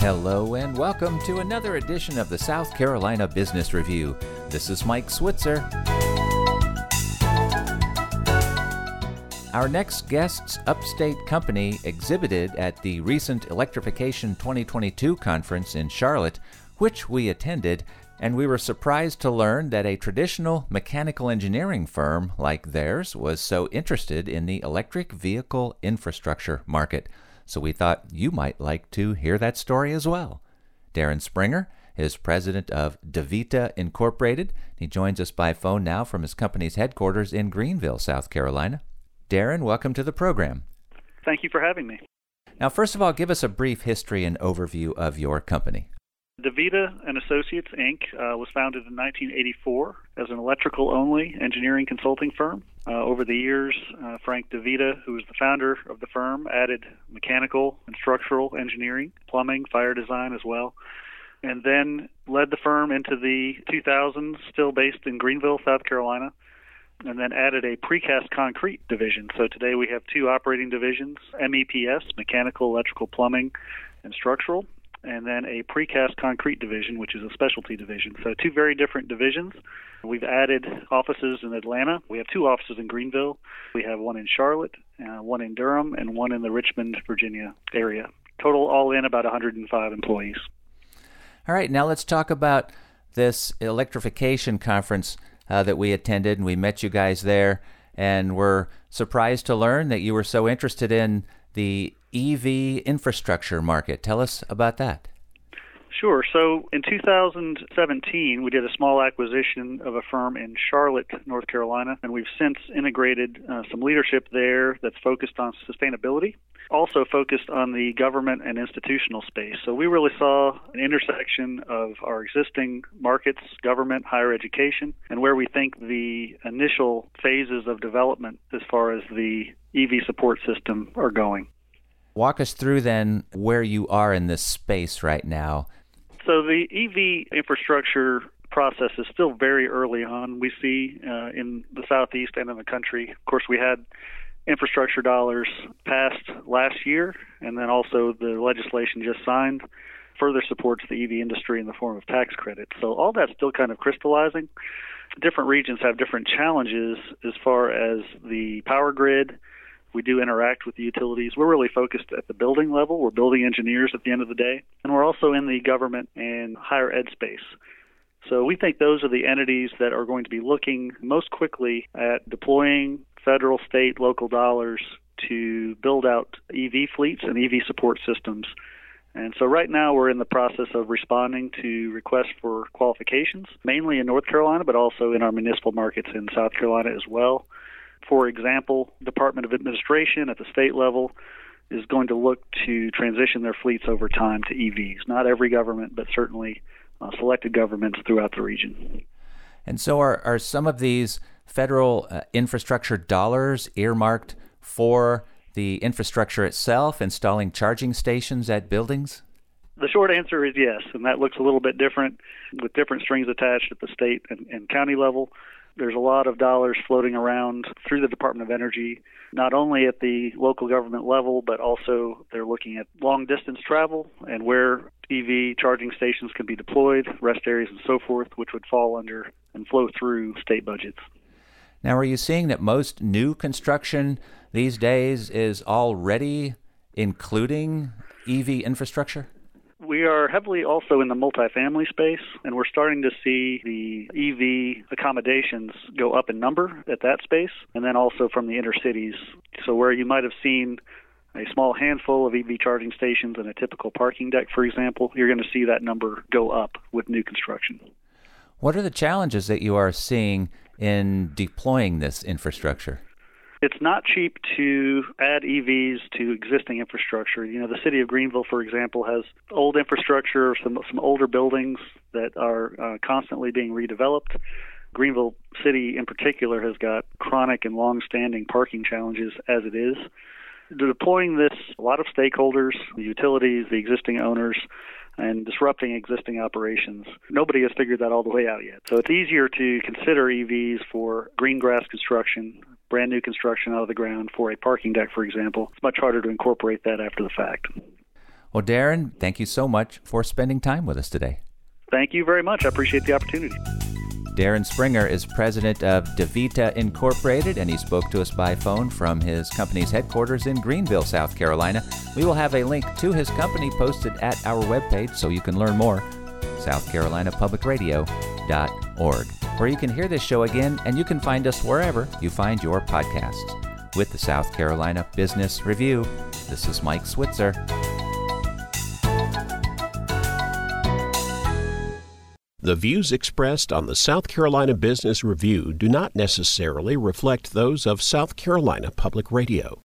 Hello and welcome to another edition of the South Carolina Business Review. This is Mike Switzer. Our next guest's upstate company exhibited at the recent Electrification 2022 conference in Charlotte, which we attended, and we were surprised to learn that a traditional mechanical engineering firm like theirs was so interested in the electric vehicle infrastructure market. So we thought you might like to hear that story as well. Darren Springer is president of DeVita Incorporated. He joins us by phone now from his company's headquarters in Greenville, South Carolina. Darren, welcome to the program. Thank you for having me. Now, first of all, give us a brief history and overview of your company. DeVita and Associates, Inc. Was founded in 1984 as an electrical-only engineering consulting firm. Over the years, Frank DeVita, who was the founder of the firm, added mechanical and structural engineering, plumbing, fire design as well, and then led the firm into the 2000s, still based in Greenville, South Carolina, and then added a precast concrete division. So today we have two operating divisions, MEPS, mechanical, electrical, plumbing, and structural, and then a precast concrete division, which is a specialty division. So two very different divisions. We've added offices in Atlanta. We have two offices in Greenville. We have one in Charlotte, one in Durham, and one in the Richmond, Virginia area. Total all in about 105 employees. All right, now let's talk about this electrification conference that we attended, and we met you guys there, and we're surprised to learn that you were so interested in the EV infrastructure market. Tell us about that. Sure. So in 2017, we did a small acquisition of a firm in Charlotte, North Carolina, and we've since integrated some leadership there that's focused on sustainability, also focused on the government and institutional space. So we really saw an intersection of our existing markets, government, higher education, and where we think the initial phases of development as far as the EV support system are going. Walk us through then where you are in this space right now. So the EV infrastructure process is still very early on. We see in the Southeast and in the country. Of course, we had infrastructure dollars passed last year, and then also the legislation just signed further supports the EV industry in the form of tax credits. So all that's still kind of crystallizing. Different regions have different challenges as far as the power grid. We do interact with the utilities. We're really focused at the building level. We're building engineers at the end of the day. And we're also in the government and higher ed space. So we think those are the entities that are going to be looking most quickly at deploying federal, state, local dollars to build out EV fleets and EV support systems. And so right now we're in the process of responding to requests for qualifications, mainly in North Carolina, but also in our municipal markets in South Carolina as well. For example, Department of Administration at the state level is going to look to transition their fleets over time to EVs. Not every government, but certainly selected governments throughout the region. And so are some of these federal infrastructure dollars earmarked for the infrastructure itself, installing charging stations at buildings? The short answer is yes, and that looks a little bit different with different strings attached at the state and county level. There's a lot of dollars floating around through the Department of Energy, not only at the local government level, but also they're looking at long-distance travel and where EV charging stations can be deployed, rest areas and so forth, which would fall under and flow through state budgets. Now, are you seeing that most new construction these days is already including EV infrastructure? We are heavily also in the multifamily space, and we're starting to see the EV accommodations go up in number at that space, and then also from the inner cities. So where you might have seen a small handful of EV charging stations in a typical parking deck, for example, you're going to see that number go up with new construction. What are the challenges that you are seeing in deploying this infrastructure? It's not cheap to add EVs to existing infrastructure. You know, the city of Greenville, for example, has old infrastructure, some older buildings that are constantly being redeveloped. Greenville City in particular has got chronic and long-standing parking challenges as it is. Deploying this, a lot of stakeholders, the utilities, the existing owners, and disrupting existing operations. Nobody has figured that all the way out yet. So it's easier to consider EVs for green grass construction, brand new construction out of the ground for a parking deck, for example. It's much harder to incorporate that after the fact. Well, Darren, thank you so much for spending time with us today. Thank you very much. I appreciate the opportunity. Darren Springer is president of DeVita Incorporated, and he spoke to us by phone from his company's headquarters in Greenville, South Carolina. We will have a link to his company posted at our webpage so you can learn more, southcarolinapublicradio.org, where you can hear this show again, and you can find us wherever you find your podcasts. With the South Carolina Business Review, this is Mike Switzer. The views expressed on the South Carolina Business Review do not necessarily reflect those of South Carolina Public Radio.